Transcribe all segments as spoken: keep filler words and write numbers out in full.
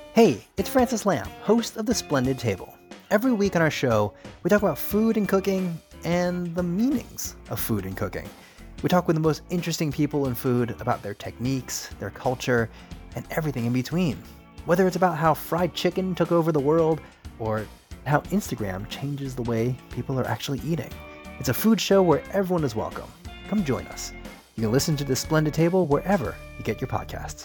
Hey, it's Francis Lamb, host of The Splendid Table. Every week on our show, we talk about food and cooking and the meanings of food and cooking. We talk with the most interesting people in food about their techniques, their culture, and everything in between. Whether it's about how fried chicken took over the world or how Instagram changes the way people are actually eating. It's a food show where everyone is welcome. Come join us. You can listen to The Splendid Table wherever you get your podcasts.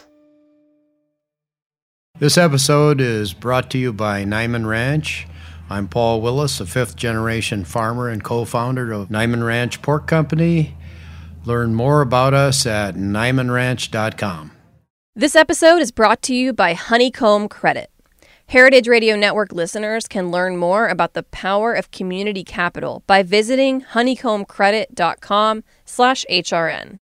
This episode is brought to you by Niman Ranch. I'm Paul Willis, a fifth-generation farmer and co-founder of Niman Ranch Pork Company. Learn more about us at niman ranch dot com. This episode is brought to you by Honeycomb Credit. Heritage Radio Network listeners can learn more about the power of community capital by visiting honeycomb credit dot com slash H R N.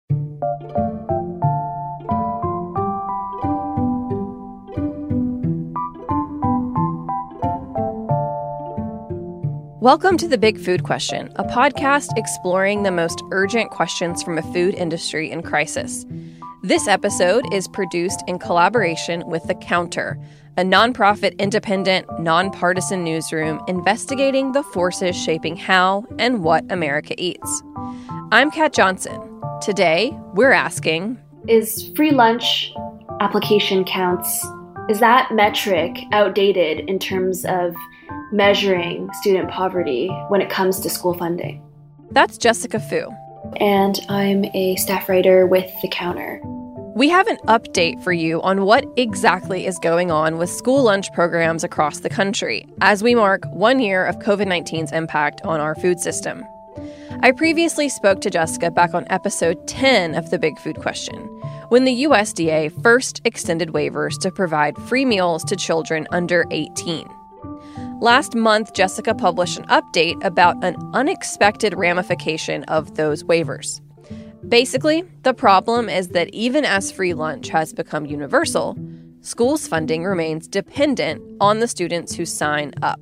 Welcome to The Big Food Question, a podcast exploring the most urgent questions from a food industry in crisis. This episode is produced in collaboration with The Counter, a nonprofit, independent, nonpartisan newsroom investigating the forces shaping how and what America eats. I'm Kat Johnson. Today, we're asking, is free lunch application counts, is that metric outdated in terms of measuring student poverty when it comes to school funding? That's Jessica Fu. And I'm a staff writer with The Counter. We have an update for you on what exactly is going on with school lunch programs across the country as we mark one year of covid nineteen's impact on our food system. I previously spoke to Jessica back on episode ten of The Big Food Question, when the U S D A first extended waivers to provide free meals to children under eighteen. Last month, Jessica published an update about an unexpected ramification of those waivers. Basically, the problem is that even as free lunch has become universal, schools' funding remains dependent on the students who sign up.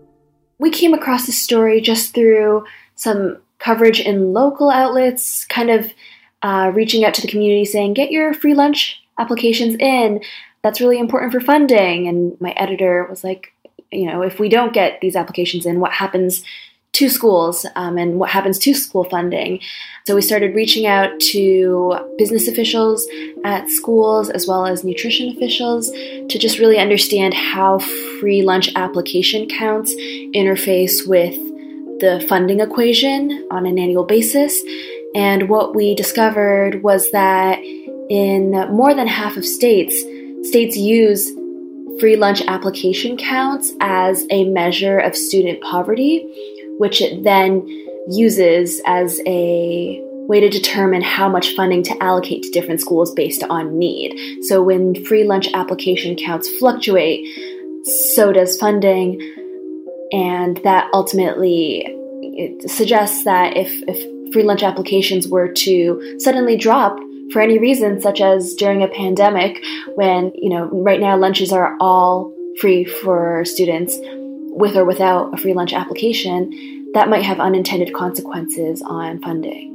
We came across this story just through some coverage in local outlets, kind of uh, reaching out to the community saying, get your free lunch applications in. That's really important for funding. And my editor was like, you know, if we don't get these applications in, what happens to schools um, and what happens to school funding? So we started reaching out to business officials at schools as well as nutrition officials to just really understand how free lunch application counts interface with the funding equation on an annual basis. And what we discovered was that in more than half of states, states use free lunch application counts as a measure of student poverty, which it then uses as a way to determine how much funding to allocate to different schools based on need. So when free lunch application counts fluctuate, so does funding, and that ultimately it suggests that if, if free lunch applications were to suddenly drop for any reason, such as during a pandemic, when, you know, right now lunches are all free for students with or without a free lunch application, that might have unintended consequences on funding.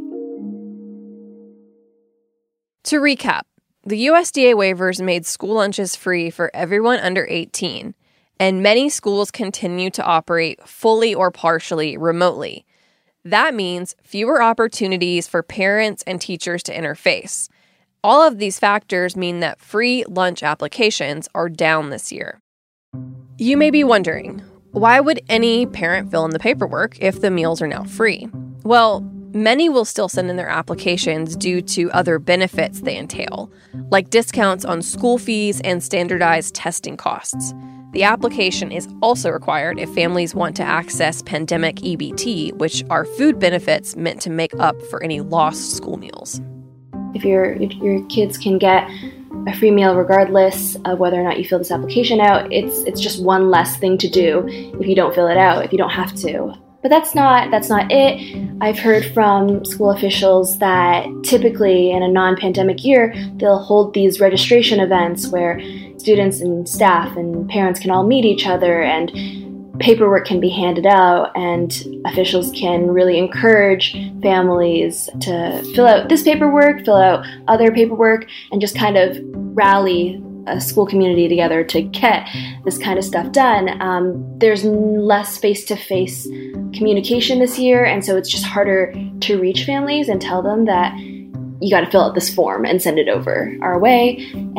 To recap, the U S D A waivers made school lunches free for everyone under eighteen, and many schools continue to operate fully or partially remotely. That means fewer opportunities for parents and teachers to interface. All of these factors mean that free lunch applications are down this year. You may be wondering, why would any parent fill in the paperwork if the meals are now free? Well, many will still send in their applications due to other benefits they entail, like discounts on school fees and standardized testing costs. The application is also required if families want to access pandemic E B T, which are food benefits meant to make up for any lost school meals. If your if your kids can get a free meal regardless of whether or not you fill this application out, it's it's just one less thing to do if you don't fill it out, if you don't have to. But that's not that's not it. I've heard from school officials that typically in a non-pandemic year, they'll hold these registration events where students and staff and parents can all meet each other and paperwork can be handed out, and officials can really encourage families to fill out this paperwork, fill out other paperwork, and just kind of rally a school community together to get this kind of stuff done. Um, there's less face-to-face communication this year, and so it's just harder to reach families and tell them that you got to fill out this form and send it over our way.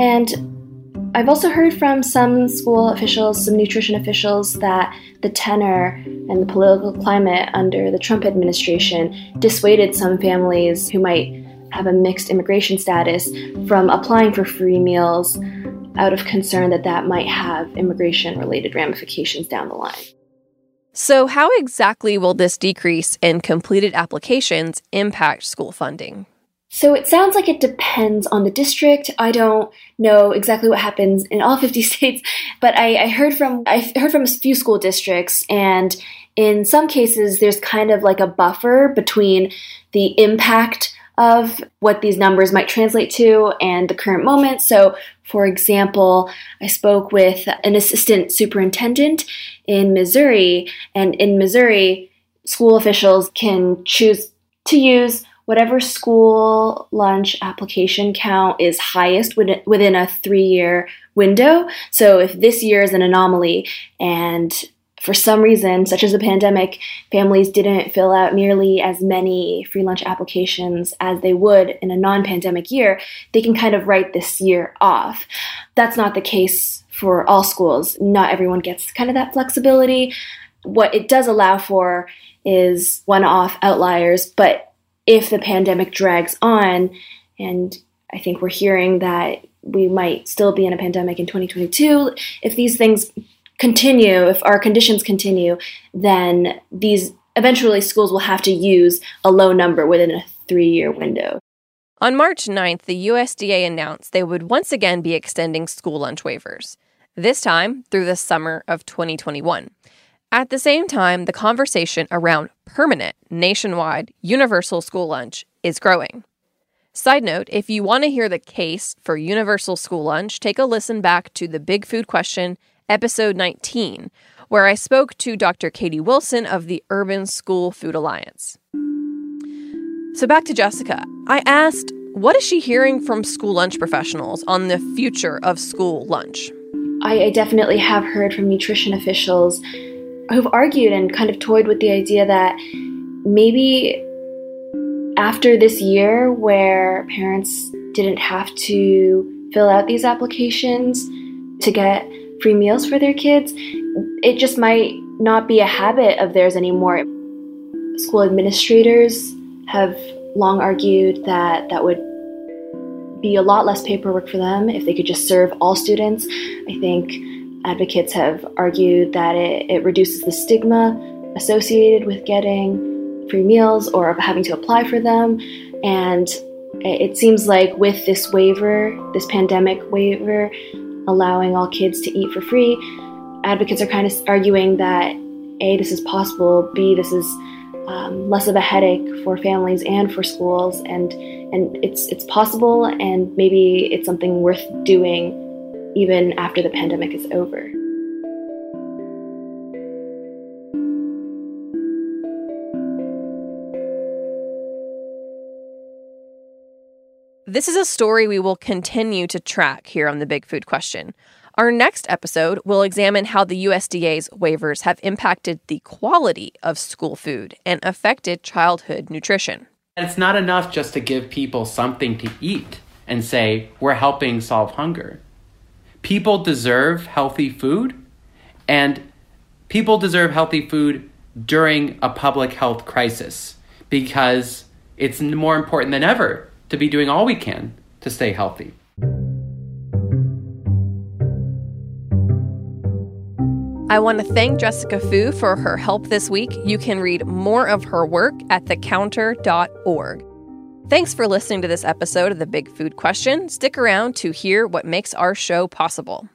And I've also heard from some school officials, some nutrition officials, that the tenor and the political climate under the Trump administration dissuaded some families who might have a mixed immigration status from applying for free meals out of concern that that might have immigration-related ramifications down the line. So how exactly will this decrease in completed applications impact school funding? So it sounds like it depends on the district. I don't know exactly what happens in all fifty states, but I, I heard from I heard from a few school districts, and in some cases there's kind of like a buffer between the impact of what these numbers might translate to and the current moment. So, for example, I spoke with an assistant superintendent in Missouri, and in Missouri, school officials can choose to use whatever school lunch application count is highest within a three-year window. So if this year is an anomaly and for some reason, such as a pandemic, families didn't fill out nearly as many free lunch applications as they would in a non-pandemic year, they can kind of write this year off. That's not the case for all schools. Not everyone gets kind of that flexibility. What it does allow for is one-off outliers, but if the pandemic drags on, and I think we're hearing that we might still be in a pandemic in twenty twenty-two, if these things continue, if our conditions continue, then these eventually schools will have to use a low number within a three-year window. On March ninth, the U S D A announced they would once again be extending school lunch waivers, this time through the summer of twenty twenty-one. At the same time, the conversation around permanent, nationwide, universal school lunch is growing. Side note, if you want to hear the case for universal school lunch, take a listen back to The Big Food Question, episode nineteen, where I spoke to Doctor Katie Wilson of the Urban School Food Alliance. So back to Jessica. I asked, what is she hearing from school lunch professionals on the future of school lunch? I, I definitely have heard from nutrition officials who've argued and kind of toyed with the idea that maybe after this year where parents didn't have to fill out these applications to get free meals for their kids, it just might not be a habit of theirs anymore. School administrators have long argued that that would be a lot less paperwork for them if they could just serve all students. I think advocates have argued that it, it reduces the stigma associated with getting free meals or of having to apply for them. And it seems like with this waiver, this pandemic waiver, allowing all kids to eat for free, advocates are kind of arguing that A, this is possible, B, this is um, less of a headache for families and for schools, and and it's it's possible, and maybe it's something worth doing even after the pandemic is over. This is a story we will continue to track here on The Big Food Question. Our next episode will examine how the U S D A's waivers have impacted the quality of school food and affected childhood nutrition. It's not enough just to give people something to eat and say, we're helping solve hunger. People deserve healthy food, and people deserve healthy food during a public health crisis because it's more important than ever to be doing all we can to stay healthy. I want to thank Jessica Fu for her help this week. You can read more of her work at the counter dot org. Thanks for listening to this episode of The Big Food Question. Stick around to hear what makes our show possible.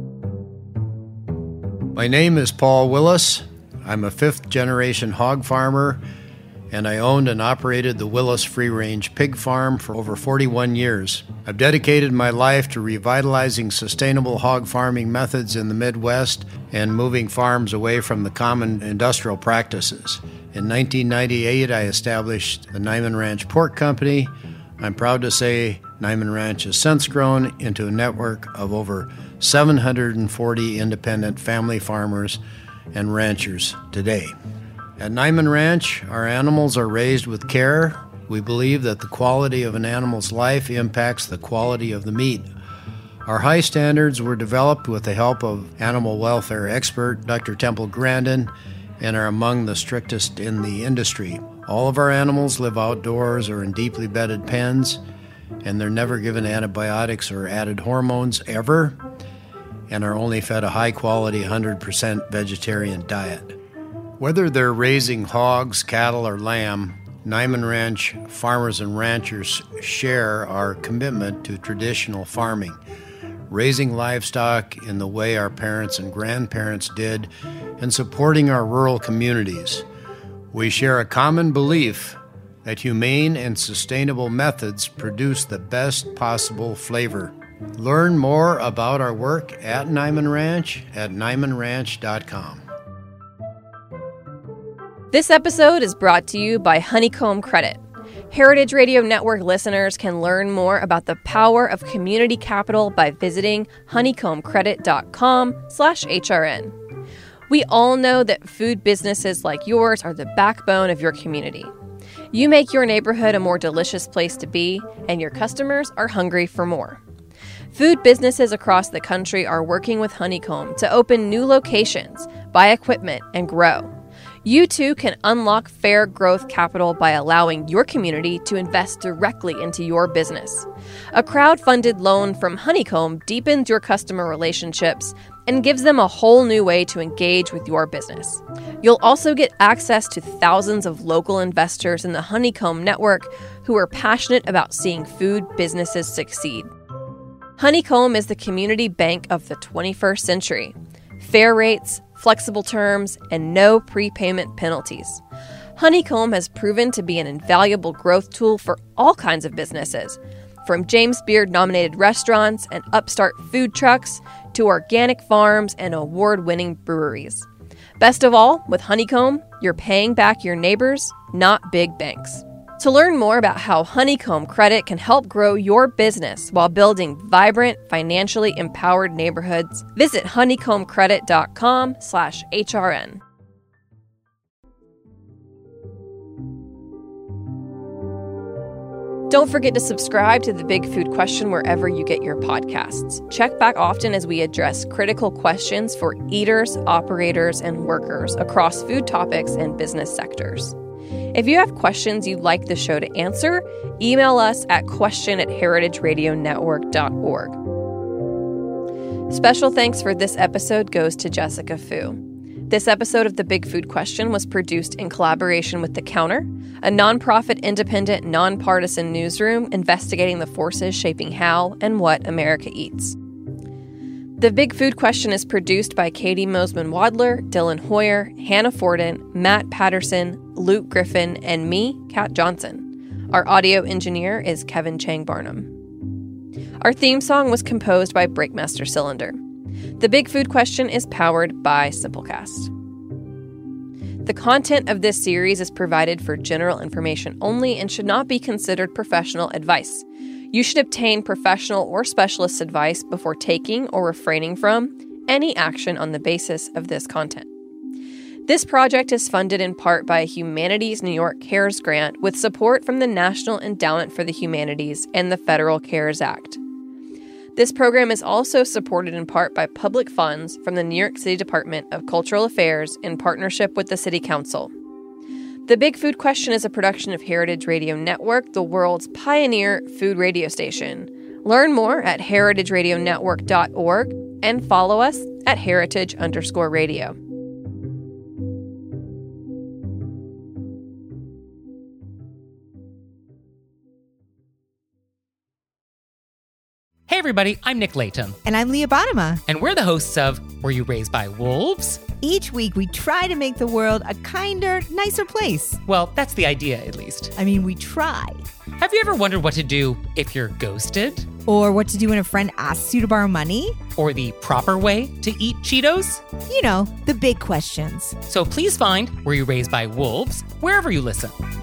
My name is Paul Willis. I'm a fifth-generation hog farmer, and I owned and operated the Willis Free Range Pig Farm for over forty-one years. I've dedicated my life to revitalizing sustainable hog farming methods in the Midwest and moving farms away from the common industrial practices. In nineteen ninety-eight, I established the Niman Ranch Pork Company. I'm proud to say Niman Ranch has since grown into a network of over seven hundred forty independent family farmers and ranchers today. At Niman Ranch, our animals are raised with care. We believe that the quality of an animal's life impacts the quality of the meat. Our high standards were developed with the help of animal welfare expert Doctor Temple Grandin and are among the strictest in the industry. All of our animals live outdoors or in deeply bedded pens, and they're never given antibiotics or added hormones ever, and are only fed a high-quality one hundred percent vegetarian diet. Whether they're raising hogs, cattle, or lamb, Niman Ranch farmers and ranchers share our commitment to traditional farming, raising livestock in the way our parents and grandparents did, and supporting our rural communities. We share a common belief that humane and sustainable methods produce the best possible flavor. Learn more about our work at Niman Ranch at niman ranch dot com. This episode is brought to you by Honeycomb Credit. Heritage Radio Network listeners can learn more about the power of community capital by visiting honeycomb credit dot com slash H R N. We all know that food businesses like yours are the backbone of your community. You make your neighborhood a more delicious place to be, and your customers are hungry for more. Food businesses across the country are working with Honeycomb to open new locations, buy equipment, and grow. You too can unlock fair growth capital by allowing your community to invest directly into your business. A crowd-funded loan from Honeycomb deepens your customer relationships and gives them a whole new way to engage with your business. You'll also get access to thousands of local investors in the Honeycomb network who are passionate about seeing food businesses succeed. Honeycomb is the community bank of the twenty-first century. Fair rates, flexible terms, and no prepayment penalties. Honeycomb has proven to be an invaluable growth tool for all kinds of businesses, from James Beard-nominated restaurants and upstart food trucks to organic farms and award-winning breweries. Best of all, with Honeycomb, you're paying back your neighbors, not big banks. To learn more about how Honeycomb Credit can help grow your business while building vibrant, financially empowered neighborhoods, visit honeycomb credit dot com slash H R N. Don't forget to subscribe to The Big Food Question wherever you get your podcasts. Check back often as we address critical questions for eaters, operators, and workers across food topics and business sectors. If you have questions you'd like the show to answer, email us at question at heritage radio network dot org. Special thanks for this episode goes to Jessica Fu. This episode of The Big Food Question was produced in collaboration with The Counter, a nonprofit, independent, nonpartisan newsroom investigating the forces shaping how and what America eats. The Big Food Question is produced by Katie Mosman-Wadler, Dylan Hoyer, Hannah Forden, Matt Patterson, Luke Griffin, and me, Kat Johnson. Our audio engineer is Kevin Chang Barnum. Our theme song was composed by Breakmaster Cylinder. The Big Food Question is powered by Simplecast. The content of this series is provided for general information only and should not be considered professional advice. You should obtain professional or specialist advice before taking or refraining from any action on the basis of this content. This project is funded in part by a Humanities New York CARES grant with support from the National Endowment for the Humanities and the Federal CARES Act. This program is also supported in part by public funds from the New York City Department of Cultural Affairs in partnership with the City Council. The Big Food Question is a production of Heritage Radio Network, the world's pioneer food radio station. Learn more at heritage radio network dot org and follow us at heritage underscore radio. Hey everybody, I'm Nick Latham. And I'm Leah Bottima. And we're the hosts of Were You Raised by Wolves? Each week we try to make the world a kinder, nicer place. Well, that's the idea, at least. I mean, we try. Have you ever wondered what to do if you're ghosted? Or what to do when a friend asks you to borrow money? Or the proper way to eat Cheetos? You know, the big questions. So please find Were You Raised by Wolves wherever you listen.